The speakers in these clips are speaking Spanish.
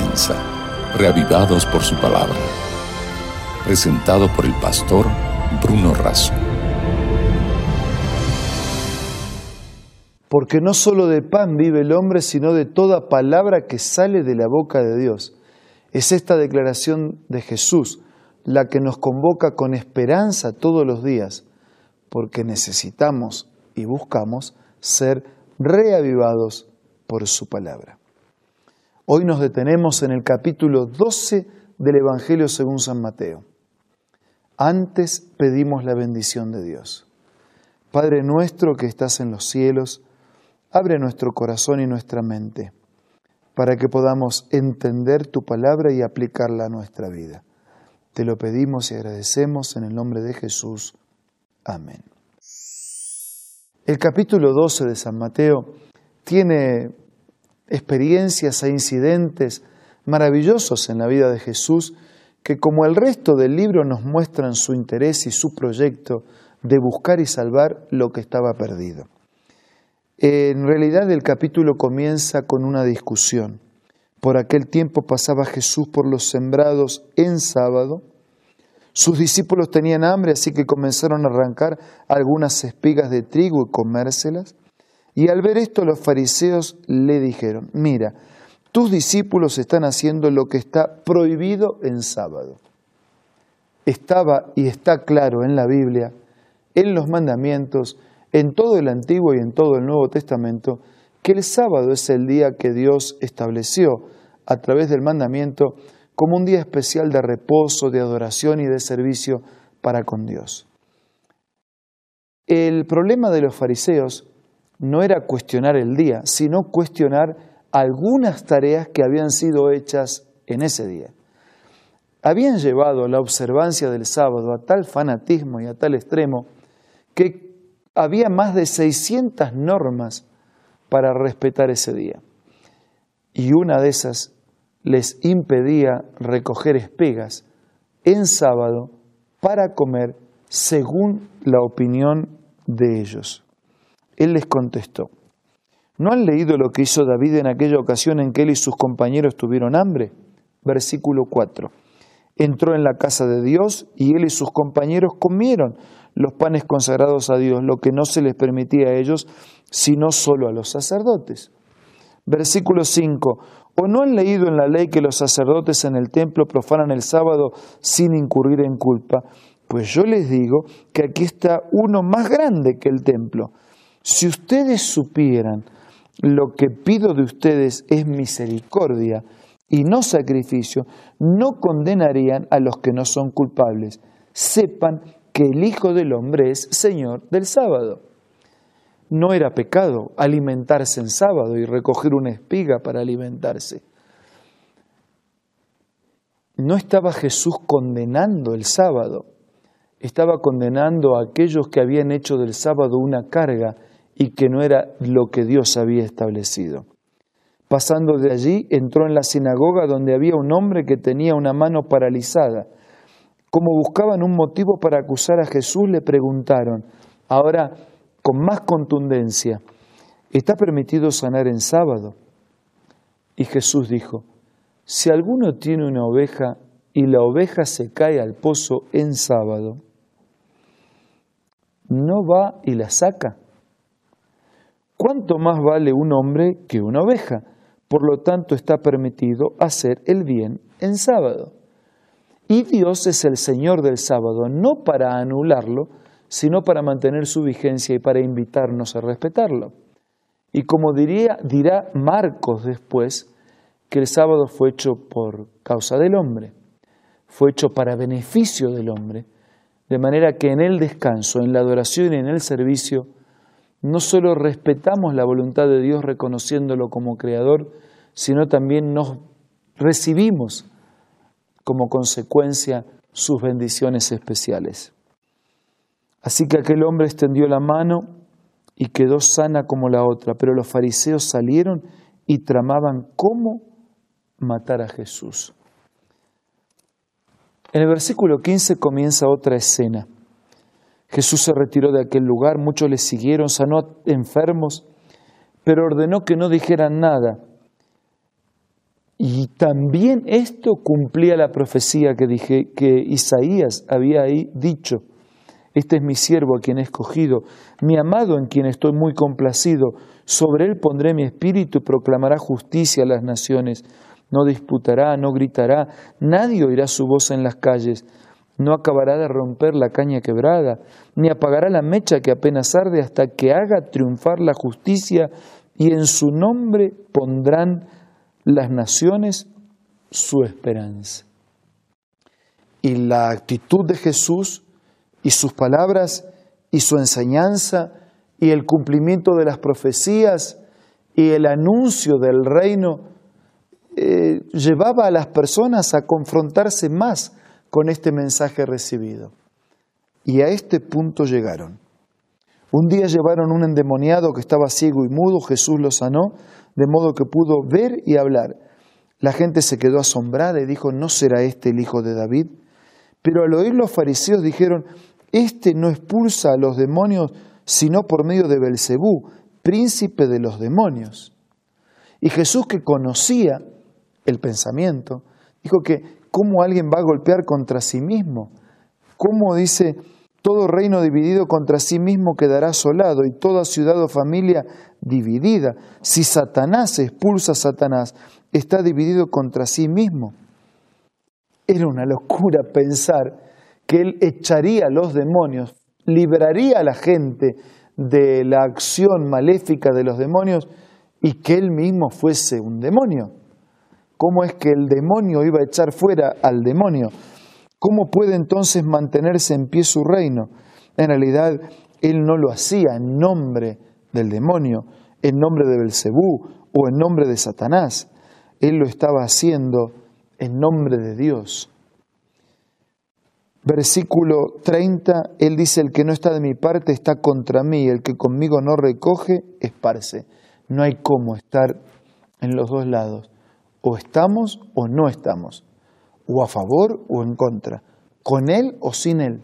comienza, reavivados por su palabra. Presentado por el pastor Bruno Razo. Porque no solo de pan vive el hombre, sino de toda palabra que sale de la boca de Dios. Es esta declaración de Jesús la que nos convoca con esperanza todos los días, porque necesitamos y buscamos ser reavivados por su palabra. Hoy nos detenemos en el capítulo 12 del Evangelio según San Mateo. Antes pedimos la bendición de Dios. Padre nuestro que estás en los cielos, abre nuestro corazón y nuestra mente para que podamos entender tu palabra y aplicarla a nuestra vida. Te lo pedimos y agradecemos en el nombre de Jesús. Amén. El capítulo 12 de San Mateo tiene experiencias e incidentes maravillosos en la vida de Jesús que, como el resto del libro, nos muestran su interés y su proyecto de buscar y salvar lo que estaba perdido. En realidad el capítulo comienza con una discusión. Por aquel tiempo pasaba Jesús por los sembrados en sábado. Sus discípulos tenían hambre, así que comenzaron a arrancar algunas espigas de trigo y comérselas. Y al ver esto los fariseos le dijeron: mira, tus discípulos están haciendo lo que está prohibido en sábado. Estaba y está claro en la Biblia, en los mandamientos, en todo el Antiguo y en todo el Nuevo Testamento, que el sábado es el día que Dios estableció a través del mandamiento como un día especial de reposo, de adoración y de servicio para con Dios. El problema de los fariseos no era cuestionar el día, sino cuestionar algunas tareas que habían sido hechas en ese día. Habían llevado la observancia del sábado a tal fanatismo y a tal extremo que había más de 600 normas para respetar ese día. Y una de esas les impedía recoger espigas en sábado para comer según la opinión de ellos. Él les contestó: ¿no han leído lo que hizo David en aquella ocasión en que él y sus compañeros tuvieron hambre? Versículo 4. Entró en la casa de Dios y él y sus compañeros comieron los panes consagrados a Dios, lo que no se les permitía a ellos, sino solo a los sacerdotes. Versículo 5. ¿O no han leído en la ley que los sacerdotes en el templo profanan el sábado sin incurrir en culpa? Pues yo les digo que aquí está uno más grande que el templo. Si ustedes supieran lo que pido de ustedes es misericordia y no sacrificio, no condenarían a los que no son culpables. Sepan que el Hijo del Hombre es Señor del sábado. No era pecado alimentarse en sábado y recoger una espiga para alimentarse. No estaba Jesús condenando el sábado, estaba condenando a aquellos que habían hecho del sábado una carga y que no era lo que Dios había establecido. Pasando de allí, entró en la sinagoga donde había un hombre que tenía una mano paralizada. Como buscaban un motivo para acusar a Jesús, le preguntaron, ahora con más contundencia: ¿está permitido sanar en sábado? Y Jesús dijo: si alguno tiene una oveja y la oveja se cae al pozo en sábado, ¿no va y la saca? ¿Cuánto más vale un hombre que una oveja? Por lo tanto, está permitido hacer el bien en sábado. Y Dios es el Señor del sábado, no para anularlo, sino para mantener su vigencia y para invitarnos a respetarlo. Y como dirá Marcos después, que el sábado fue hecho por causa del hombre, fue hecho para beneficio del hombre, de manera que en el descanso, en la adoración y en el servicio, no solo respetamos la voluntad de Dios reconociéndolo como creador, sino también nos recibimos como consecuencia sus bendiciones especiales. Así que aquel hombre extendió la mano y quedó sana como la otra, pero los fariseos salieron y tramaban cómo matar a Jesús. En el versículo 15 comienza otra escena. Jesús se retiró de aquel lugar, muchos le siguieron, sanó enfermos, pero ordenó que no dijeran nada. Y también esto cumplía la profecía que Isaías había ahí dicho. Este es mi siervo a quien he escogido, mi amado en quien estoy muy complacido. Sobre él pondré mi espíritu y proclamará justicia a las naciones. No disputará, no gritará, nadie oirá su voz en las calles. No acabará de romper la caña quebrada, ni apagará la mecha que apenas arde hasta que haga triunfar la justicia, y en su nombre pondrán las naciones su esperanza. Y la actitud de Jesús y sus palabras y su enseñanza y el cumplimiento de las profecías y el anuncio del reino llevaba a las personas a confrontarse más con este mensaje recibido. Y a este punto llegaron. Un día llevaron un endemoniado que estaba ciego y mudo, Jesús lo sanó, de modo que pudo ver y hablar. La gente se quedó asombrada y dijo, ¿no será este el hijo de David? Pero al oír los fariseos dijeron, este no expulsa a los demonios, sino por medio de Belcebú, príncipe de los demonios. Y Jesús, que conocía el pensamiento, dijo que ¿cómo alguien va a golpear contra sí mismo? ¿Cómo dice, todo reino dividido contra sí mismo quedará asolado y toda ciudad o familia dividida? Si Satanás expulsa a Satanás, está dividido contra sí mismo. Era una locura pensar que él echaría a los demonios, liberaría a la gente de la acción maléfica de los demonios y que él mismo fuese un demonio. ¿Cómo es que el demonio iba a echar fuera al demonio? ¿Cómo puede entonces mantenerse en pie su reino? En realidad, él no lo hacía en nombre del demonio, en nombre de Belcebú o en nombre de Satanás. Él lo estaba haciendo en nombre de Dios. Versículo 30, él dice, el que no está de mi parte está contra mí, el que conmigo no recoge, esparce. No hay cómo estar en los dos lados. O estamos o no estamos, o a favor o en contra, con él o sin él.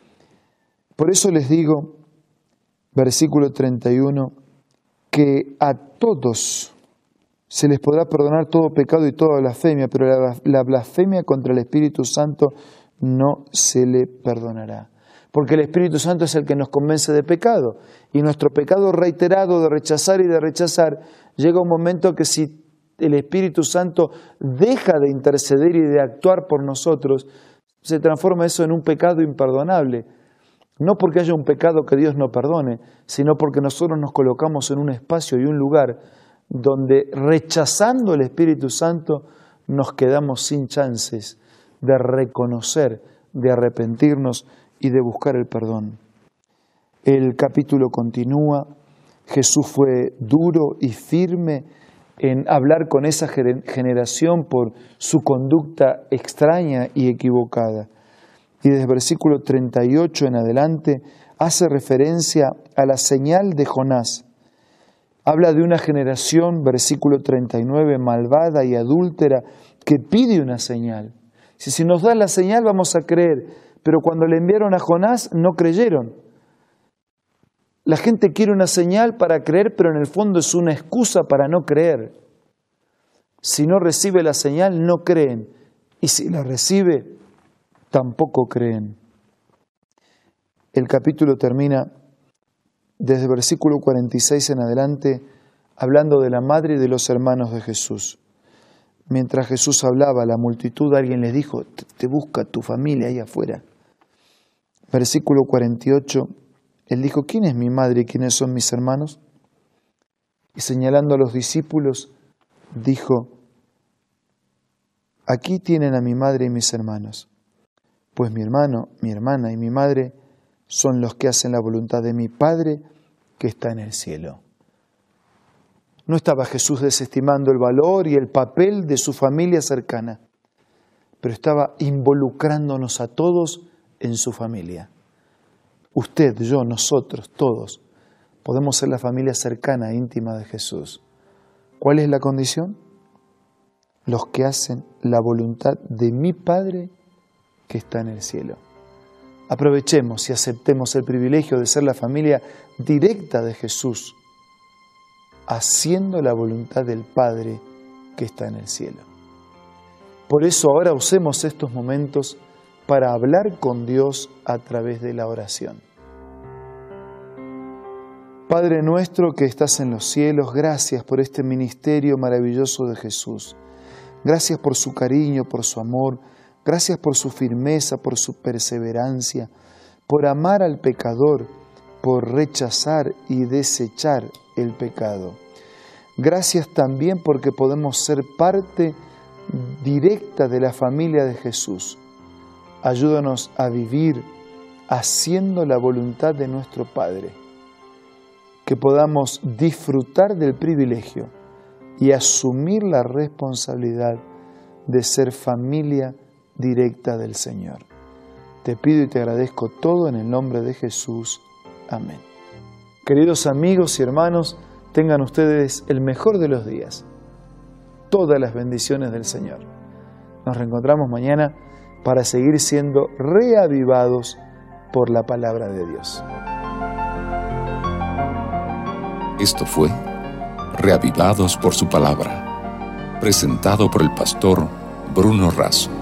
Por eso les digo, versículo 31, que a todos se les podrá perdonar todo pecado y toda blasfemia, pero la blasfemia contra el Espíritu Santo no se le perdonará. Porque el Espíritu Santo es el que nos convence de pecado, y nuestro pecado reiterado de rechazar y de rechazar, llega un momento que si el Espíritu Santo deja de interceder y de actuar por nosotros, se transforma eso en un pecado imperdonable. No porque haya un pecado que Dios no perdone, sino porque nosotros nos colocamos en un espacio y un lugar donde rechazando el Espíritu Santo nos quedamos sin chances de reconocer, de arrepentirnos y de buscar el perdón. El capítulo continúa. Jesús fue duro y firme en hablar con esa generación por su conducta extraña y equivocada. Y desde el versículo 38 en adelante hace referencia a la señal de Jonás. Habla de una generación, versículo 39, malvada y adúltera, que pide una señal. Si nos da la señal vamos a creer, pero cuando le enviaron a Jonás no creyeron. La gente quiere una señal para creer, pero en el fondo es una excusa para no creer. Si no recibe la señal, no creen. Y si la recibe, tampoco creen. El capítulo termina desde el versículo 46 en adelante, hablando de la madre y de los hermanos de Jesús. Mientras Jesús hablaba, la multitud, alguien les dijo, te busca tu familia ahí afuera. Versículo 48, él dijo, ¿quién es mi madre y quiénes son mis hermanos? Y señalando a los discípulos, dijo, aquí tienen a mi madre y mis hermanos, pues mi hermano, mi hermana y mi madre son los que hacen la voluntad de mi Padre que está en el cielo. No estaba Jesús desestimando el valor y el papel de su familia cercana, pero estaba involucrándonos a todos en su familia. Usted, yo, nosotros, todos, podemos ser la familia cercana, íntima de Jesús. ¿Cuál es la condición? Los que hacen la voluntad de mi Padre que está en el cielo. Aprovechemos y aceptemos el privilegio de ser la familia directa de Jesús, haciendo la voluntad del Padre que está en el cielo. Por eso ahora usemos estos momentos para hablar con Dios a través de la oración. Padre nuestro que estás en los cielos, gracias por este ministerio maravilloso de Jesús. Gracias por su cariño, por su amor, gracias por su firmeza, por su perseverancia, por amar al pecador, por rechazar y desechar el pecado. Gracias también porque podemos ser parte directa de la familia de Jesús. Ayúdanos a vivir haciendo la voluntad de nuestro Padre, que podamos disfrutar del privilegio y asumir la responsabilidad de ser familia directa del Señor. Te pido y te agradezco todo en el nombre de Jesús. Amén. Queridos amigos y hermanos, tengan ustedes el mejor de los días. Todas las bendiciones del Señor. Nos reencontramos mañana para seguir siendo reavivados por la palabra de Dios. Esto fue Reavivados por su palabra, presentado por el pastor Bruno Razo.